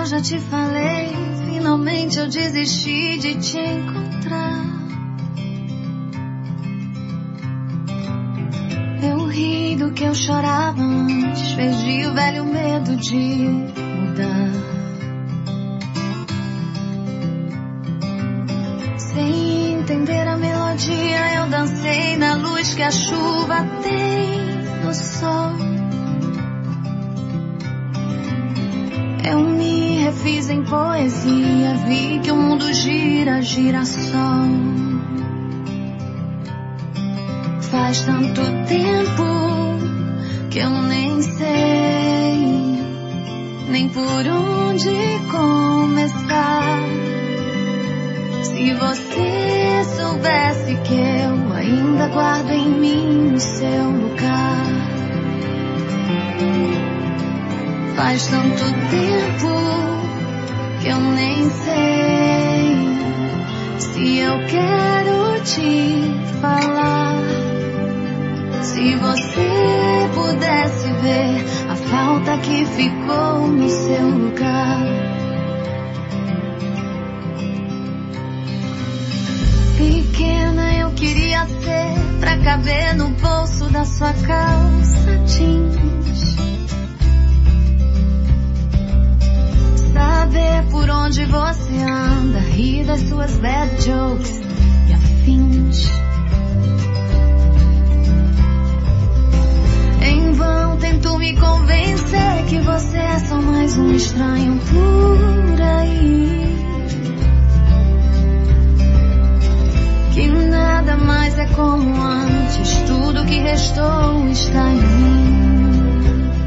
eu já te falei, finalmente eu desisti de te encontrar. Eu ri do que eu chorava antes, perdi o velho medo de mudar. Sem entender a melodia, eu dancei na luz que a chuva tem no sol. Eu me refiz em poesia, vi que o mundo gira, girassol. Faz tanto tempo que eu nem sei nem por onde começar. Se você soubesse que eu ainda guardo em mim o seu lugar. Faz tanto tempo que eu nem sei se eu quero te falar. Se você pudesse ver a falta que ficou no seu lugar. Pequena eu queria ser pra caber no bolso da sua calça jeans. Saber por onde você anda, rir das suas bad jokes e afins. Em vão tento me convencer que você é só mais um estranho por aí. Que nada mais é como antes, tudo que restou está em mim.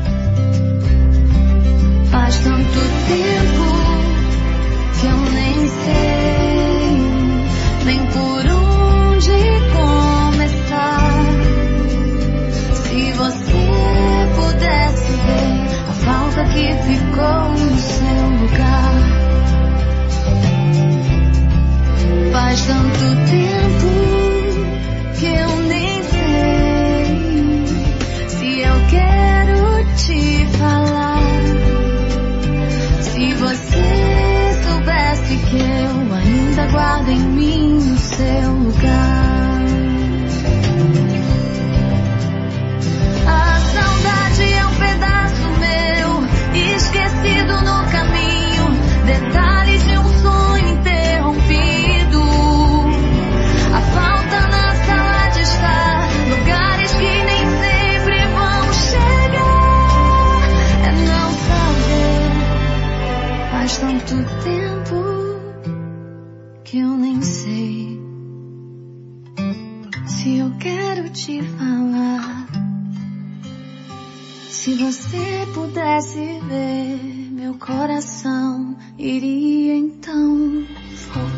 Faz tanto tempo que eu nem sei nem por onde começar. Se você pudesse ver a falta que ficou no seu lugar. Faz tanto tempo que eu nem sei se eu quero te falar. Se você soubesse que eu ainda guardo em mim o seu lugar. A saudade é um pedaço meu, esquecido no caminho, detalhes de um sonho interrompido. A falta na sala de estar, lugares que nem sempre vão chegar. É não saber. Faz tanto tempo que eu nem sei se eu quero te falar. Se você pudesse ver meu coração, iria então voltar.